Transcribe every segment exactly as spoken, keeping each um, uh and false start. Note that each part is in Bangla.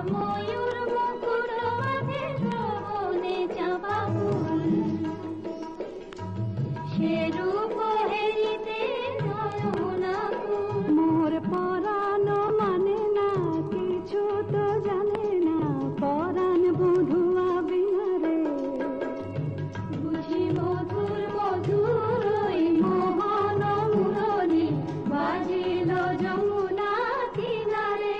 ময়ূর মুকুট মাথে শ্রবণে চাপা ফুল, সে রূপ হেরিতে মোর পরাণ মানে না কিছু তো জানে না, পরাণ বধুয়া বিনা রে বুঝি মধুর মধুর ওই মোহন মুরলী বাজিল যমুনা কিনারে।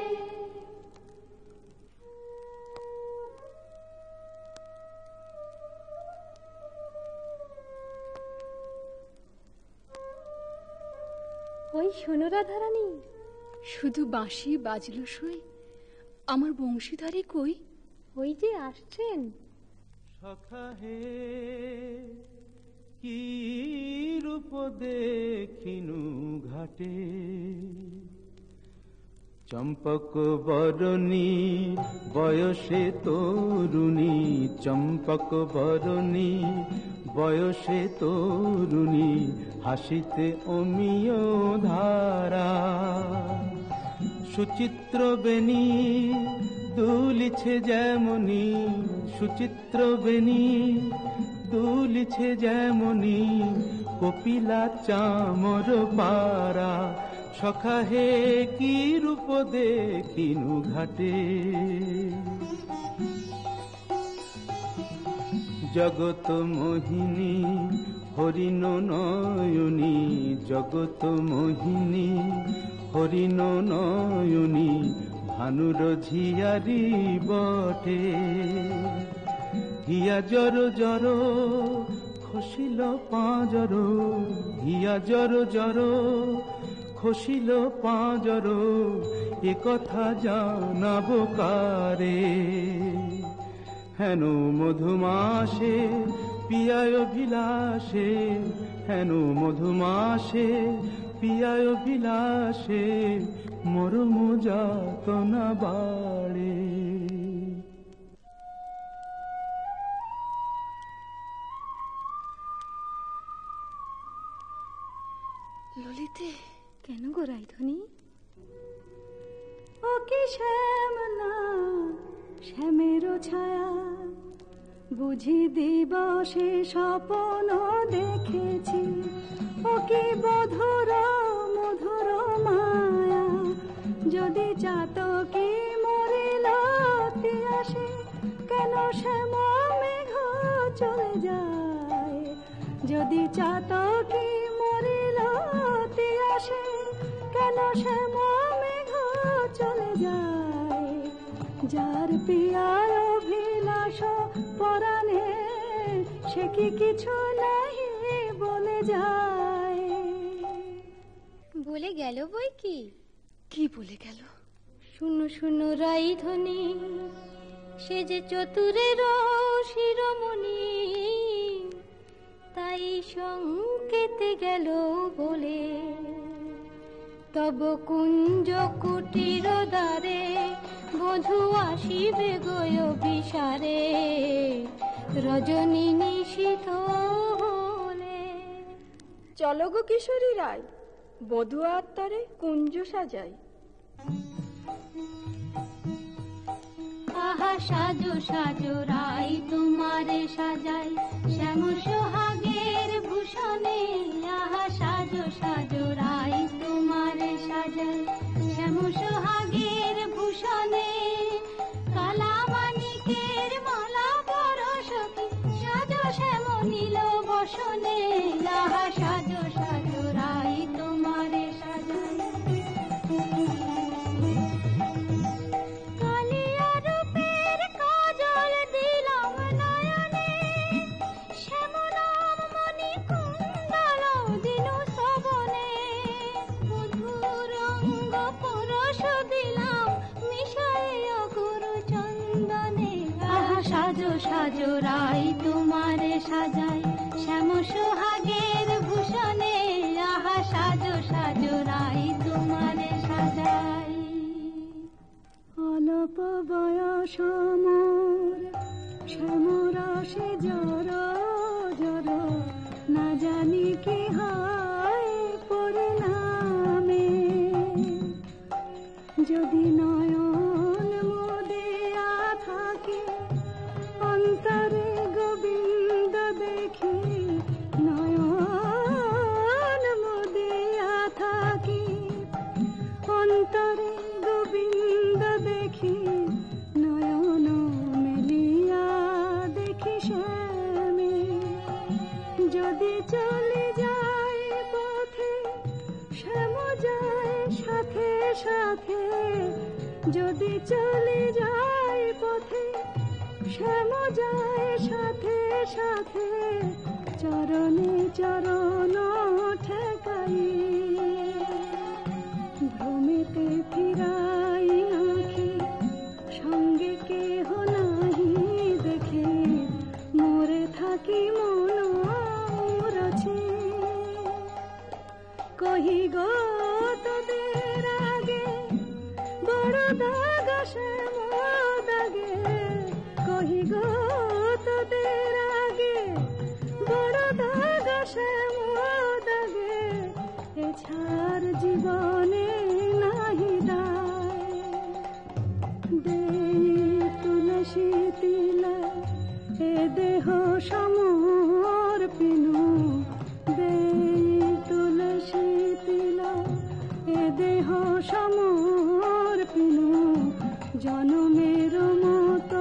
ওই শোনো রাধারানী, শুধু বাঁশি বাজল সই, আমার বংশীধারী কই? ওই যে আসছেন। সখা হে কি রূপ দেখিনু ঘাটে, চম্পক বরণী বয়সে তরুণী, চম্পক বরণী বয়সে তরুণী, হাসিতে অমিয় ধারা, সুচিত্র বেণী দুলিছে যেমনি, সুচিত্র বেণী দুলিছে যেমনি, কপিলা চামর পারা। সখা হে কি রূপ দেখিনু ঘাটে, জগত মোহিনী হরিণ নয়নী, জগত মোহিনী হরিণ নয়নী, ভানুর ঝিয়ারি বটে, হিয়া জর জর খসিল পাঁজর, হিয়া জর জর খসিল পাঁজর, এ কথা জানাব কারে। হেন মধুমাসে পিয়ায় বিলাসে, হেন মধুমাসে পিয়ায় বিলাসে, মরম যাতনা বাড়ে। ললিতে, কেন গো রাইধনী? ও কি শ্যাম না শ্যামের ছায়া, বুঝি দিবসে স্বপ্ন দেখেছি, ও কি মধুর মধুর মায়া, যদি চাতকি মরিল আসে, কেন শ্যাম মেঘ চলে যায়, যদি চাতকি মরিল আসে, কেন শ্যাম মেঘ চলে যায়, যার পিয়ার অভিলাষ পরাণে, সে কি কিছু নাই বলে যায়। বলে গেল বই কি? কি বলে গেল? শুনো শুনো রাইধনী, সে যে চতুরের শিরোমণি, তাই সংকেতে গেল বলে, তব কুঞ্জ কুটির দ্বারে বধূ আসিবে গয় বিসারে, রজনী নিশীথ হলে। চলো গো কিশোরী রায়, বধূ আত্মারে কুঞ্জ সাজাই। আহা সাজো সাজো রাই তোমারে সাজাই, শ্যাম সোহাগের ভূষণে, আহা সাজো সাজো রাই তোমারে সাজাই, শ্যাম সোহাগের ভূষণে, কালা মানিকের মালা পরশকে, সাজো শ্যাম নীল বসনে, আহা সাজো সাজো রাই তোমারে সাজাই। সাজো সাজো রাই তোমারে সাজাই, শ্যাম সোহাগের ভূষণে, আহা সাজো সাজো রাই তোমারে সাজাই। অল্প বয়স মোর শ্যাম রসে জর জর, না জানি কি হয় পরিণামে, যদি নয়ন মোর দেখি নয়ন মেলিয়া দেখি শ্যামে যদি চলে যায় পথে শ্যাম যায় সাথে সাথে যদি চলে যায় পথে শ্যাম যায় সাথে সাথে চরণে চরণ ঠেকাই ভ্রমেতে ফিরাই আঁখি সঙ্গে কেহ নাহি দেখে মরে থাকি মন রছে কহি গো তোদের আগে বড় দাগ শ্যাম দাগে কহি গো তোদের আগে বড় দাগ শ্যাম দাগে এছাড় জীবনে নাহি দায় দেই তুলসী তিলা এ দেহ সমর্পিনু দেই তুলসী তিলা এ দেহ সমর্পিনু জনমের মতো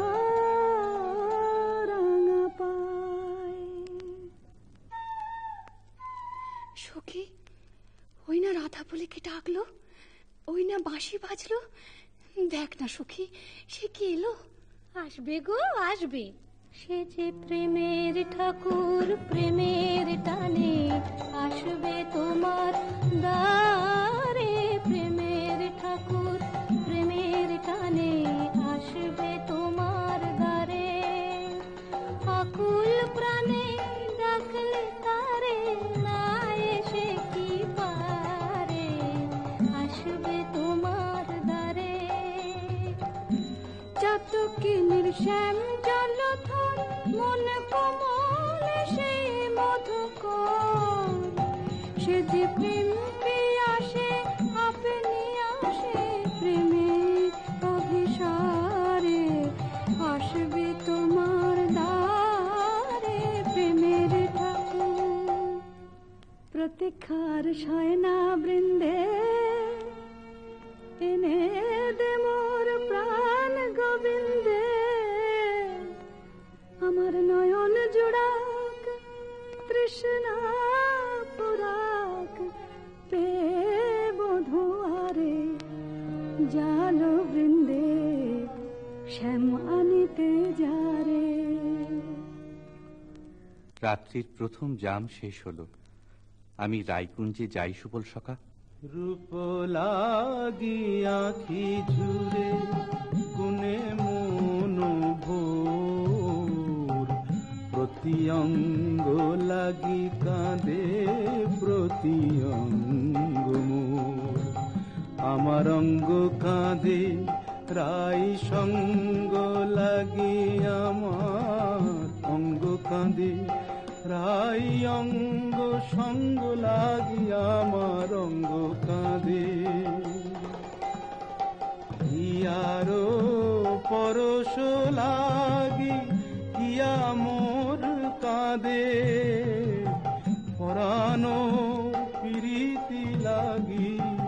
রাঙা পায়। সখী, ওই না রাধা বলে কি ডাকলো, ওই না বাঁশি বাজলো, দেখ না সখী সে কি এলো। আসবে গো আসবে, সে যে প্রেমের ঠাকুর প্রেমের টানে আসবে তোমার দ্বারে, প্রেমের ঠাকুর প্রেমের টানে আসবে তোমার দ্বারে, আকুল প্রাণে ডাকলে তারে না এসে কি পারে, আসবে তোমার দ্বারে। চাতকিনীর শ্যাম জলধর মন কমল সেই মধুকর, সে যে প্রেম পিয়াসে আপনি আসে প্রেমের অভিসারে, আসবে তোমার দ্বারে প্রেমের ঠাকুর। প্রতীক্ষার শয়না বৃন্দে এনে দে মোর প্রাণ গোবিন্দে, আমার নয়ন জোড়াক তৃষ্ণা পুরাক পে বধুয়ারে, জাল বৃন্দে শ্যাম আনিতে যারে। রাত্রির প্রথম জাম শেষ হলো, আমি রায়কুঞ্জে যাই সুবল সখা। রূপ লাগি আঁখি ঝুরে গুনে মন ভোর, প্রতি অঙ্গ লাগি কাঁদে প্রতি অঙ্গ মোর, আমার অঙ্গ কাঁদে রাই সঙ্গ লাগি আমার অঙ্গ কাঁদে, রাই অঙ্গ সঙ্গ লাগি আমার অঙ্গ কাঁদে, হিয়ারো পরশ লাগি হিয়া মোর কাঁদে, পরানো প্রীতি লাগি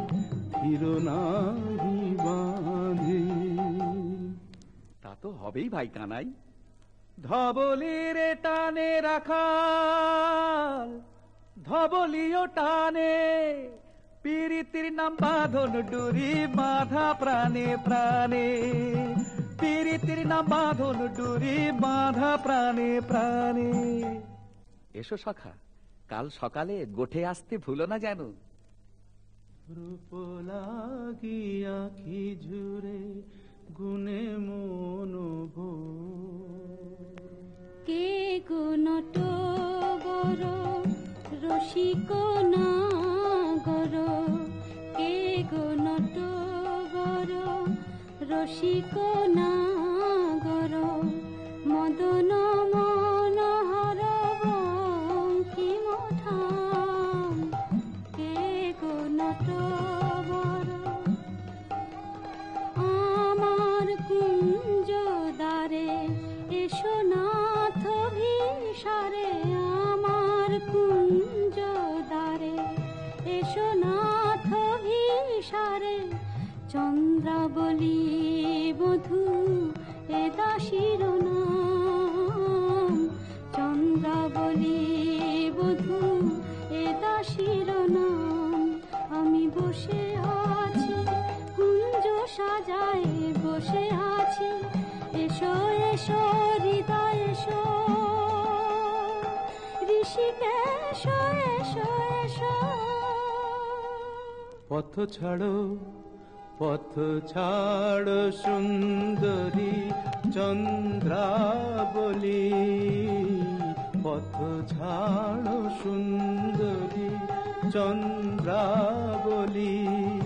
হিরনাহি বাঁধে। তা তো হবেই ভাই কানাই, ধবলির টানে রাখাল ধবলিও টানে, পীড়িতির নাম বাঁধন ডুরি বাঁধা প্রাণে প্রাণে, পীড়িতির নাম বাঁধন ডুরি বাঁধা প্রাণে প্রাণে। এসো সখা, কাল সকালে গোঠে আসতে ভুলো না যেন। রূপ লাগি আঁখি ঝুরে গুনে মন ভোর, কে গো নটবর রসিক নাগর, কে গো নটবর রসিক নাগর, মদন মনোহর বঙ্কিম ঠাম, কে গো নটবর আমার কুঞ্জ দ্বারে এসো নাথ ভিসারে, আমার কুঞ্জ দ্বারে এসো নাথ ভিসারে, চন্দ্র চন্দ্রাবলী বধূ এ দাসীর নাম, চন্দ্রাবলী বধূ এ দাসীর নাম। আমি বসে আছি কুঞ্জ সাজায় বসে আছি, এসো এসো হৃদয় এসো, ঋষিকেশ এসো এসো। পথ ছাড়ো পথ ছাড়ো সুন্দরী চন্দ্রাবলী, পথ ছাড়ো সুন্দরী চন্দ্রাবলী।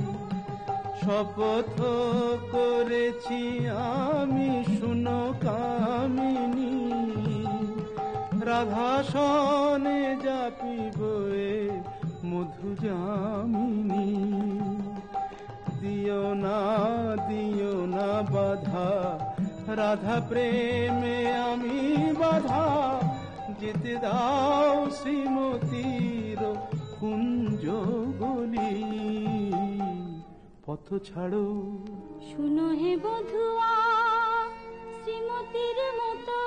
শপথ করেছি আমি শুনো কামিনী, রাধা সনে জাপিব এ মধু যামিনী। দিও না দিও না বাধা রাধা প্রেমে আমি বাধা, যেতে দাও শ্রীমতীর কুঞ্জ গলি। পথ ছাড়ো শুনো হে বধুয়া শ্রীমতীর মতো,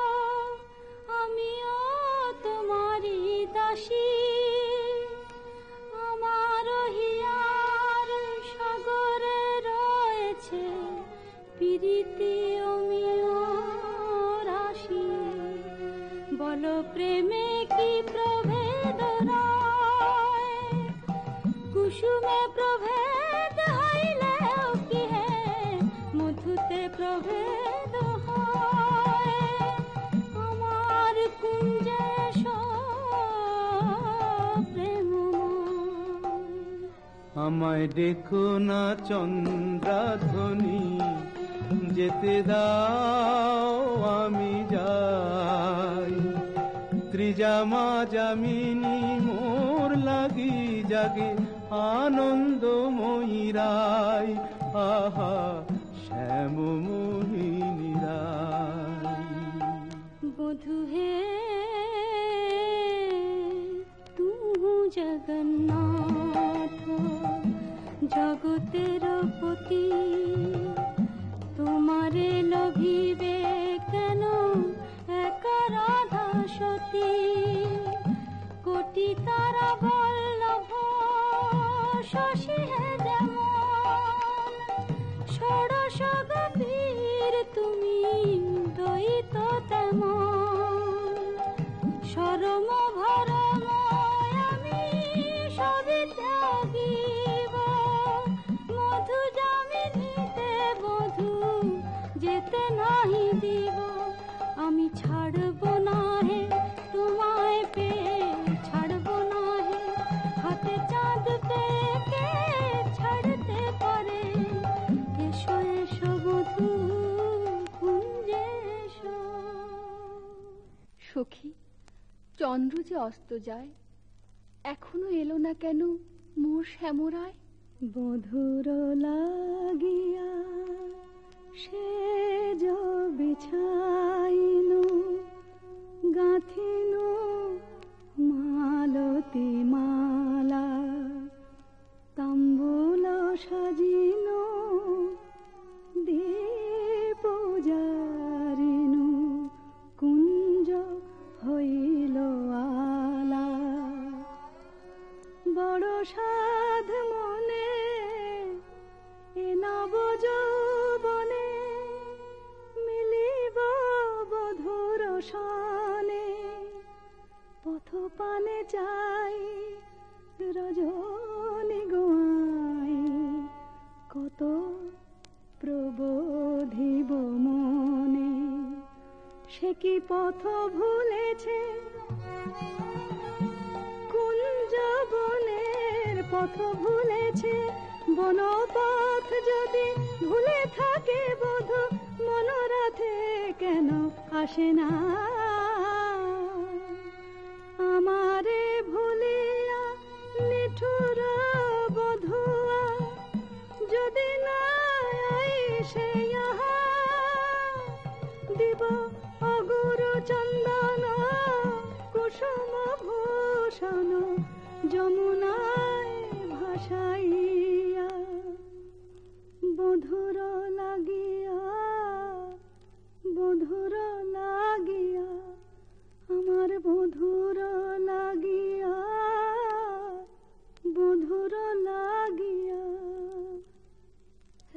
আমিও তোমারই দাসী। আমার হিয়ার সাগরে রয়েছে প্রীতি অমিয় রাশি, বলো প্রেমে কি প্রভেদ রয়, কুসুমে প্রভেদ হইলেও কি হে মধুতে প্রভেদ হয়। আমার কুঞ্জে প্রেমময়, আমায় দেখো না চন্দ্রাধ্বনি, যেতে দাও আমি যাই। ত্রিজামা যামিনী মোর লাগি জাগে আনন্দময়ী রায়, আহা শ্যাম মোহিনী রায়। বধু হে তুহু জগন্নাথ জগতের পতি, তোমারে লভিবে কেন এক রাধা সতী। কোটি তারা বল্লভ শশী হে যেমন, ষোড়শ গভীর তুমি দ্বৈত তেমন। শরম ভরম আমি সবই ত্যাগিব, মধু যামিনীতে বধূ যেতে নাহি দিব। আমি ছাড়ব না হে তোমায় পেয়ে, ছাড়ব না হে হাতে চাঁদ পেয়ে, কে ছাড়তে পারে। এসো এসো বধূ কুঞ্জে এসো। সখী, চন্দ্র যে অস্ত যায়, এখনো এলো না কেন মোর শ্যামরায়। বধুর লাগিয়া সে বিছাইনু গাঁথিনু মালতী মালা, তাম্বুল সাজিনু দীপ জারিনু, কুঞ্জ হইল আলা। বড় সাধ মনে এ নব যৌবনে, মিলিব বধুর সনে। পথ পানে চাই রজনী গোয়াই, কত প্রবোধিব মনে। সে কি পথ ভুলেছে কুঞ্জ বনের পথ ভুলেছে, বনপথ যদি ভুলে থাকে বধূ, মনোরথে কেন আসে না। আমারে ভুলিয়া নিঠুর বধুয়া, যদি না আইসে ইহা, দিব অগুরু চন্দন কুসুম ভূষণ, যমুনায় ভাসাইয়া। বধূ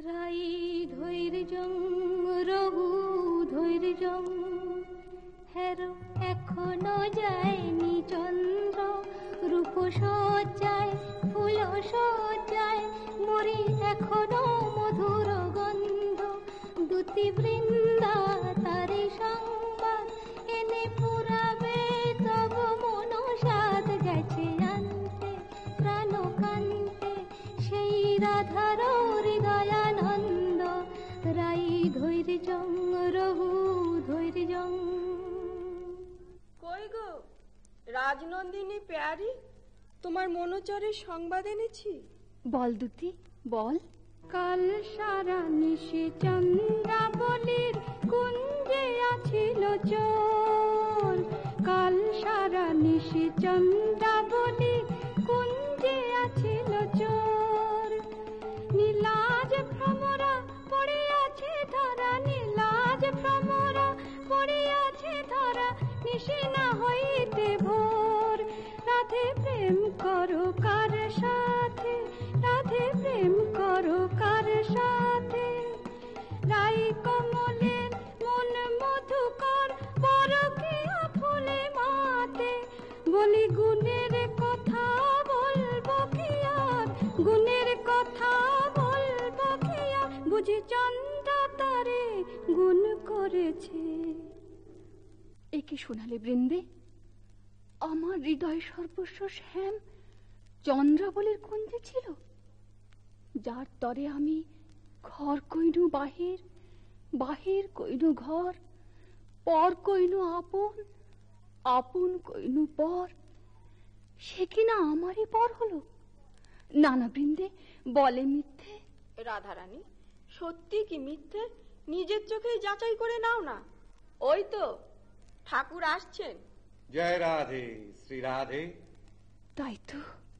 রাই ধৈর্যং রঘু ধৈর্যং হেরো এখনো যায়নি চন্দ্র রূপ সজ্জায় ফুল সজ্জায় মরি এখনো মধুর গন্ধ দুতি বৃন্দা তারে সংবাদ এনে পুরাবে তব মন সাদ গেছে আনতে প্রাণ কান্তে সেই রাধার হৃদয়ানন্দ রাই ধৈর্যং রঘু ধৈর্যং। কই গো রাজনন্দিনী প্যারি, তোমার মনোচরের সংবাদ এনেছি। বল দুতি বল। কাল সারা নিশে চন্দ্রাবলীর কুঞ্জে আছিল চোর, কাল সারা নিশে চন্দ্রাবলীর কুঞ্জে আছিল চোর। নীলাজ ভ্রমরা পড়িয়াছে ধরা, নীলাজ ভ্রমরা পড়িয়াছে ধরা, নিশে না হইতে ভোর। রাধে প্রেম করো কার সাথে, রাধে প্রেম করো কার সাথে। রাই কমলের মন মধুকর পরকীয়া ফুলে মাতে। বলি গুণের কথা বলবো কি আর, গুণের কথা বলবো কি আর, বুঝি চন্দ্র তারে গুণ করেছে। এ কি শোনালে বৃন্দে? আমার হৃদয় সর্বস্ব শ্যাম চন্দ্রাবলীর কুঞ্জে ছিল, যার তরে আমি ঘর কইনু বাহির, বাহির কইনু ঘর, পর কইনু আপন, আপন কইনু পর। সে কিনা আমারই পর হলো। নানা বৃন্দে বলে মিথ্যে। রাধারানী সত্যি কি মিথ্যে নিজের চোখেই যাচাই করে নাও না। ওই তো ঠাকুর আসছেন। জয় রাধে শ্রী রাধে। তাই তো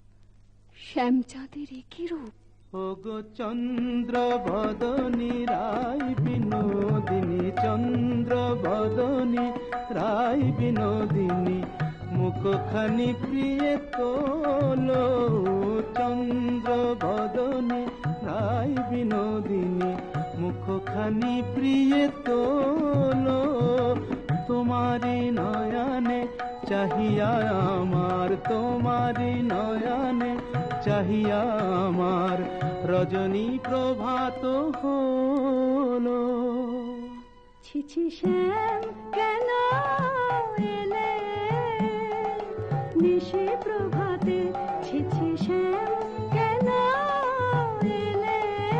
শ্যামচাঁদের একই রূপ। ওগো চন্দ্র বদনী রায় বিনোদিনী, চন্দ্র বদনী রায় বিনোদিনী, মুখখানি প্রিয় তোলো। চন্দ্র বদনী রায় বিনোদিনী, মুখখানি প্রিয় তোলো। তোমারি নয়নে চাহিয়া আমার, তোমারি নয়নে চাহিয়া আমার, রজনী প্রভাত হলো। ছিছি শ্যাম কেন এলে নিশি প্রভাতে, ছিছি শ্যাম কেন এলে।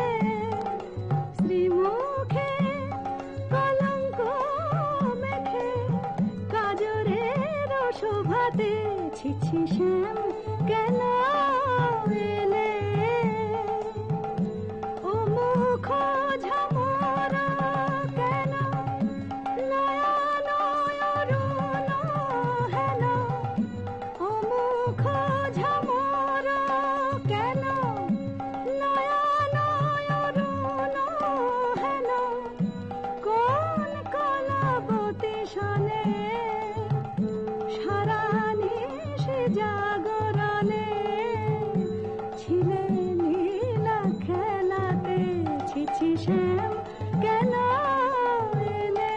শ্রীমুখে কলঙ্ক মেখে কাজরের শোভাতে, ছিছি শ্যাম কেন এলে। ও মুখ ঝামরা কেন নয়ন অরুণ হেন, ও মুখ ঝামরা কেন নয়ন অরুণ হেন। কোন কলাবতী শনে সারা নিশি জাগরণে, ছিলে নীলা খেলাতে, ছিছি শ্যাম কেন এলে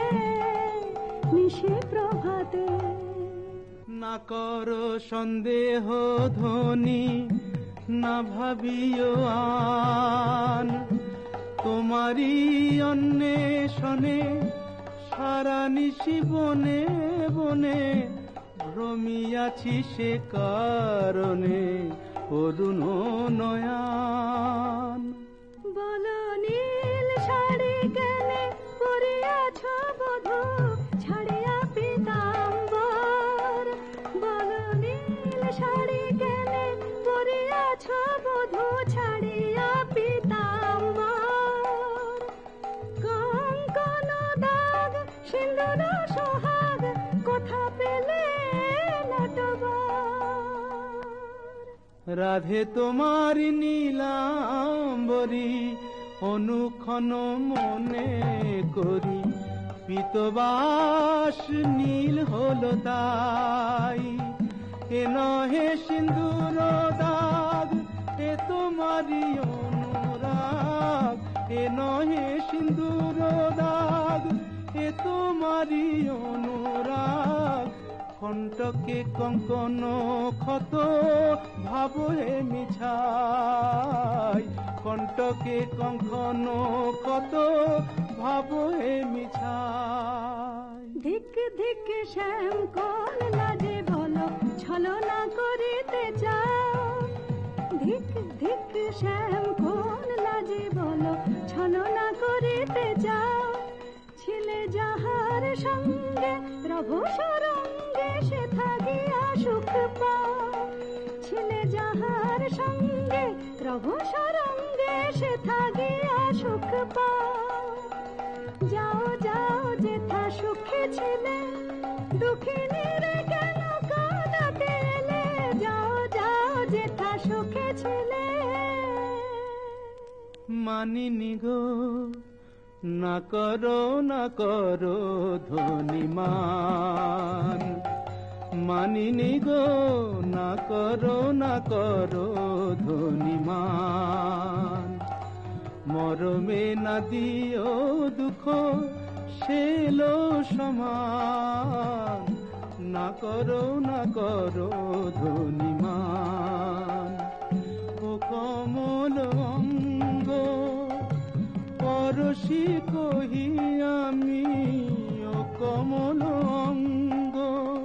নিশি প্রভাতে। না করো সন্দেহ ধ্বনি, না ভাবিও আন, তোমারি অন্বেষণে সারা নিশি বনে বনে ভ্রমিয়াছি, সে কারণে অরুণ নয়ন। বলো নীল শাড়ি কেনে পরিয়াছ বধূ, ছাড়িয়া পীতাম্বর। বলো নীল শাড়ি কেনে পরিয়াছ বধূ, ছাড়িয়া পীতাম্বর। কঙ্কন দাগ সিন্দুর সোহাগ কোথা পেলে নটবর। রাধে তোমার নীলাম্বরী অনুক্ষণ মনে করি, পীতবাস নীল হলো তাই। এ নহে সিন্দুর দাগ, এ তোমারি অনুরাগ, তোমারি অনুরাগ কণ্টকে কঙ্কন ক্ষত ভাবো হে মিছাই কণ্টকে কঙ্কন ক্ষত ভাবো হে মিছাই ধিক ধিক শ্যাম কোন লাজে বলো ছলনা করিতে চাও ধিক ধিক শ্যাম কোন লাজে বলো ছলনা করিতে চাও ছিলে যাহার সঙ্গে প্রভু সরঙ্গে সে থাকিয়া সুখ পাও ছিলে যাহার সঙ্গে প্রভু সরঙ্গে সে থাকিয়া সুখ পাও যাও যাও যেথা সুখে ছিলে দুঃখিনীর কেন কাঁদাতে এলে যাও যাও যেথা সুখে ছিলে মানিনি গো না করো না করো ধনিমান মানিনি গো না করো না করো ধনিমান মরমে না দিও দুঃখ সেলো সমান না করো না করো ধনিমান ও কমল অঙ্গ পরশি কহি আমি ও কমল অঙ্গ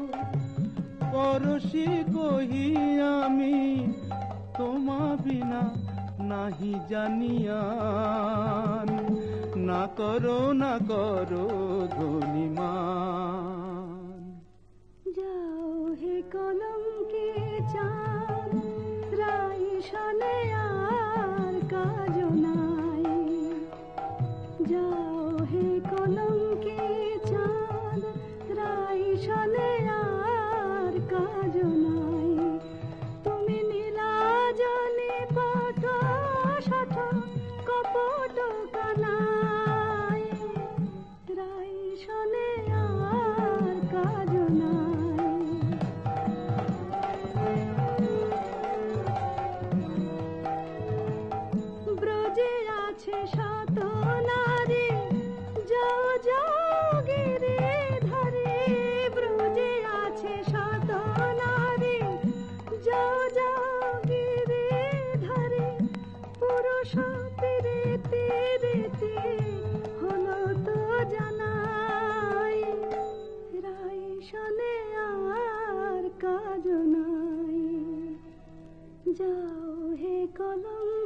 পরশি কহি আমি তোমা বিনা নাহি জানিয়ান না করো না করো ধনিমান যাও হে কলঙ্কে চাঁদ রাই শনে আর কাজ নাই যাও হে কলঙ্কে চাঁদ রাই শনে আর কাজ নাই তুমি নীলাজনে পট শঠ কপট কানাই রাই শনে আর কাজ নাই ব্রজে আছে শত নারী যাও যাও গিরে ধরে ব্রজে আছে শত নারী যাও যাও গিরে ধরে পুরুষ পেরেতে রেতে হলো তো জানাই রাই শনে আর কাজ নাই যাও হে কলম